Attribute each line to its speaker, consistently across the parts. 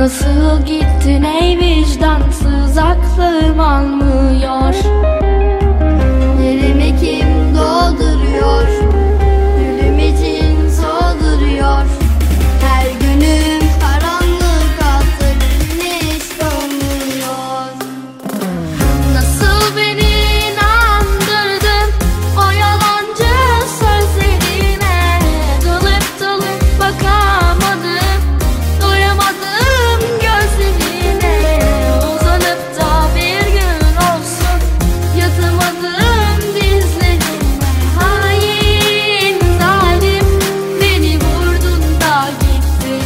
Speaker 1: Nasıl gittin ey vicdansız, aklım almıyor.
Speaker 2: Yerimi kim dolduruyor? Gülüm için solduruyor. Her günüm karanlık, artık güneş doğmuyor.
Speaker 1: Nasıl beni inandırdın o yalancı sözlerine? Dalıp dalıp bakamadım, doyamadım gözlerine. Uzanıp da bir gün olsun yatamadım dizlerine. Hain zalim, beni vurdun da gitti.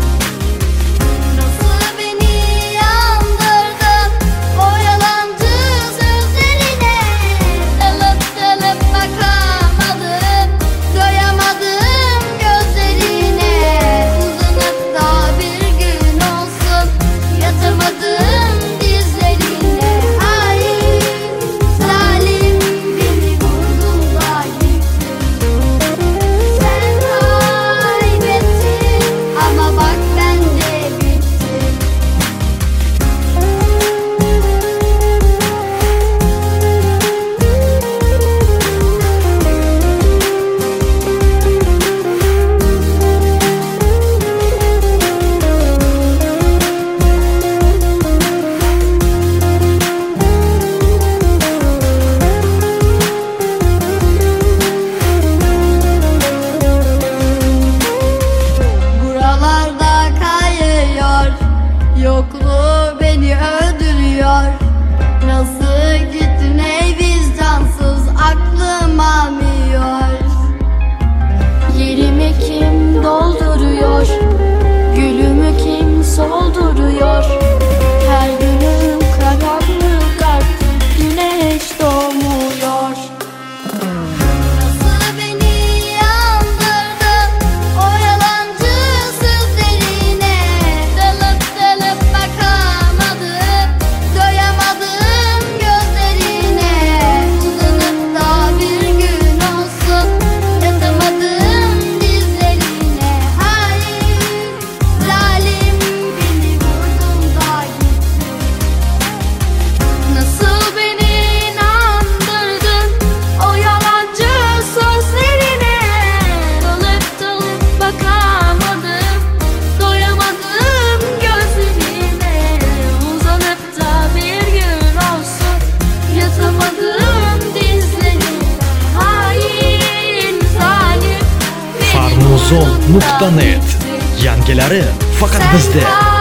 Speaker 2: Nasıl beni yandırdın o yalancı sözlerine? Dalıp dalıp bakamadım, doyamadım gözlerine. Uzanıp da bir gün olsun yatamadım dizlerine. Hain zalim, beni vurdun da gitti. Sen kaybettin ama bak ben de bittim. Buralarda kayıyor, yokluğu beni öldürüyor. Nasıl gittin ey vicdansız, aklım almıyor.
Speaker 1: Yerimi kim dolduruyor? Gülümü kim solduruyor? Her günüm karanlık, artık güneş doğmuyor.
Speaker 2: Nasıl beni yandırdın o yalancı sözlerine? Dalıp dalıp bakamadım, doyamadım gözlerine. Uzanıp da bir gün olsun yatamadım dizlerine. Hain zalim, beni vurdun da gitti.
Speaker 1: Nasıl beni inandırdın o yalancı sözlerine? Dalıp dalıp bakamadım, doyamadım gözlerine. Uzanıp da bir gün olsun yatamadım dizlerine. Hain zalim, beni vurdun da
Speaker 3: Farmuzon.net
Speaker 1: gitti.
Speaker 3: Yangilari faqat bizda.